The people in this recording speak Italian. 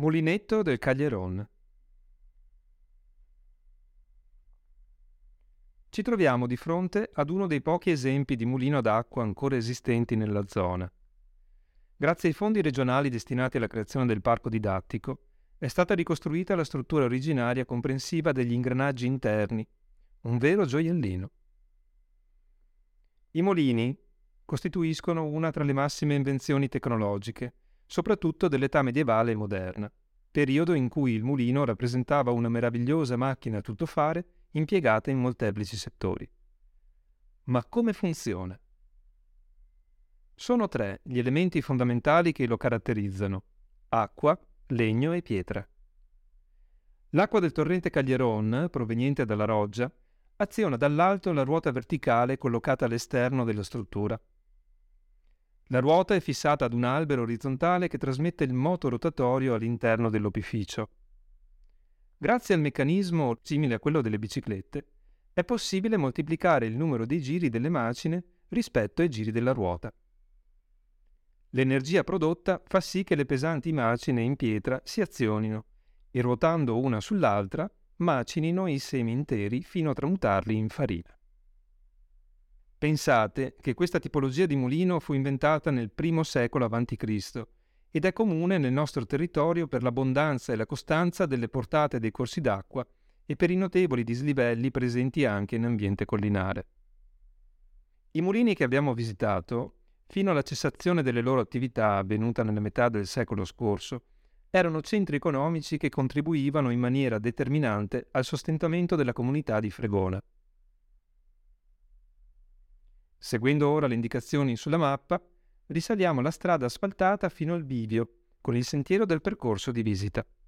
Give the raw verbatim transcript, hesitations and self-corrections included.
Mulinetto del Caglieron. Ci troviamo di fronte ad uno dei pochi esempi di mulino ad acqua ancora esistenti nella zona. Grazie ai fondi regionali destinati alla creazione del parco didattico, è stata ricostruita la struttura originaria comprensiva degli ingranaggi interni, un vero gioiellino. I mulini costituiscono una tra le massime invenzioni tecnologiche, soprattutto dell'età medievale e moderna, periodo in cui il mulino rappresentava una meravigliosa macchina a tuttofare impiegata in molteplici settori. Ma come funziona? Sono tre gli elementi fondamentali che lo caratterizzano: acqua, legno e pietra. L'acqua del torrente Caglieron, proveniente dalla roggia, aziona dall'alto la ruota verticale collocata all'esterno della struttura. La ruota è fissata ad un albero orizzontale che trasmette il moto rotatorio all'interno dell'opificio. Grazie al meccanismo simile a quello delle biciclette, è possibile moltiplicare il numero dei giri delle macine rispetto ai giri della ruota. L'energia prodotta fa sì che le pesanti macine in pietra si azionino e, ruotando una sull'altra, macinino i semi interi fino a tramutarli in farina. Pensate che questa tipologia di mulino fu inventata nel primo secolo avanti Cristo ed è comune nel nostro territorio per l'abbondanza e la costanza delle portate dei corsi d'acqua e per i notevoli dislivelli presenti anche in ambiente collinare. I mulini che abbiamo visitato, fino alla cessazione delle loro attività avvenuta nella metà del secolo scorso, erano centri economici che contribuivano in maniera determinante al sostentamento della comunità di Fregona. Seguendo ora le indicazioni sulla mappa, risaliamo la strada asfaltata fino al bivio, con il sentiero del percorso di visita.